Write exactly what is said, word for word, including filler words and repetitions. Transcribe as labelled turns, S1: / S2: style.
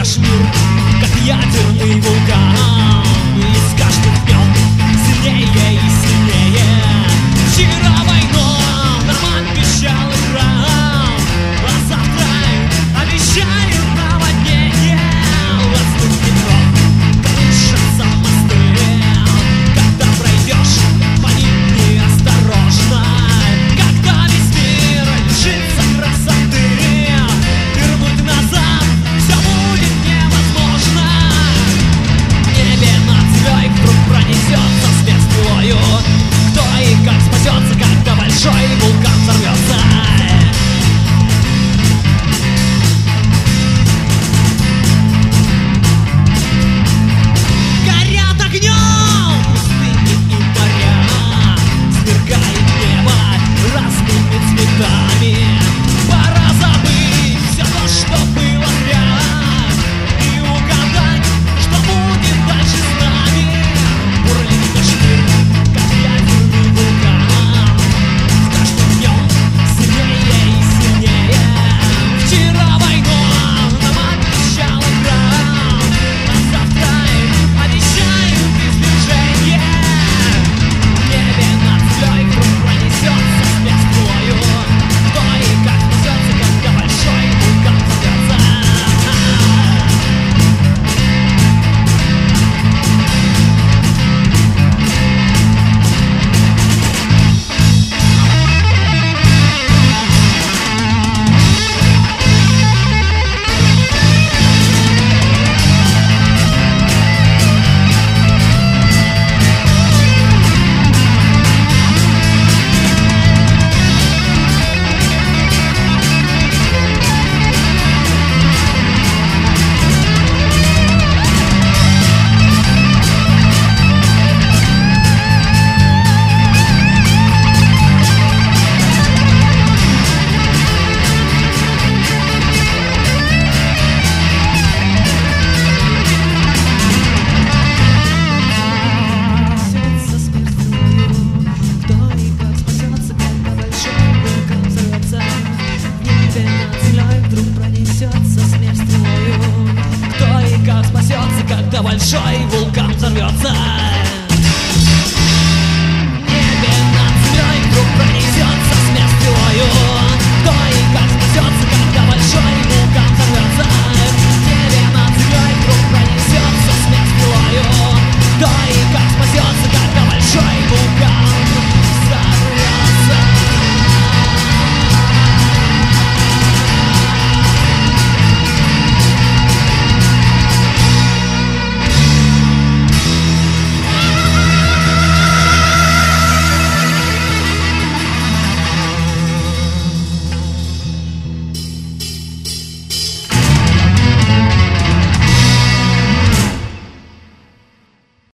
S1: наш мир, как ядерный вулкан, и с каждым днем сильнее и сильнее. Вчера войну нам обещал Иран, а завтра обещают наводнение. Лазут метро, крушатся мосты, когда пройдешь по ним неосторожно, когда весь мир лишится красоты, вернуть назад все будет невозможно. В небе над землей вдруг пронесется смерть стрелою. Кто и как спасется, когда большой вулкан взорвется? Горят огнем пустыни и моря, сверкает небо разными цветами. Пора забыть все то, что было зря, и угадать, что будет дальше с нами. Бурлит наш мир, как ядерный вулкан, с каждым днем сильнее и сильнее. Вчера войну нам обещал Иран, а завтра обещают извержение. В небе над землей вдруг пронесется смерть стрелою. Кто и как спасется, когда большой вулкан взорвется? Пронесется смерть стрелою. Кто и как спасется, когда большой вулкан взорвется?